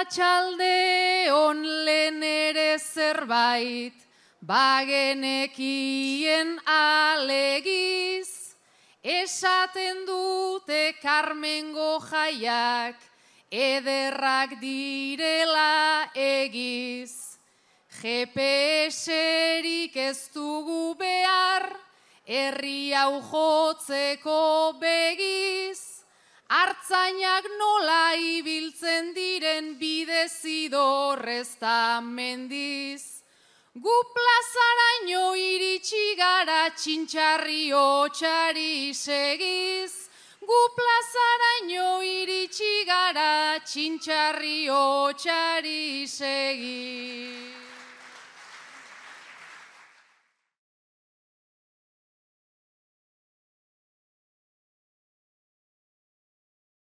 Arratsalde on lehen ere zerbait, bagenekien alegiz, esaten dute Karmengo jaiak, ederrak direla egiz. GPS-erik ez dugu behar, herri hau jotzeko begiz, Artzainak nola ibiltzen diren bidezidorrez ta mendiz. Gu plazaraino iritsi gara txintxarri hotxari segiz. Gu plazaraino iritsi gara txintxarri hotxari segiz.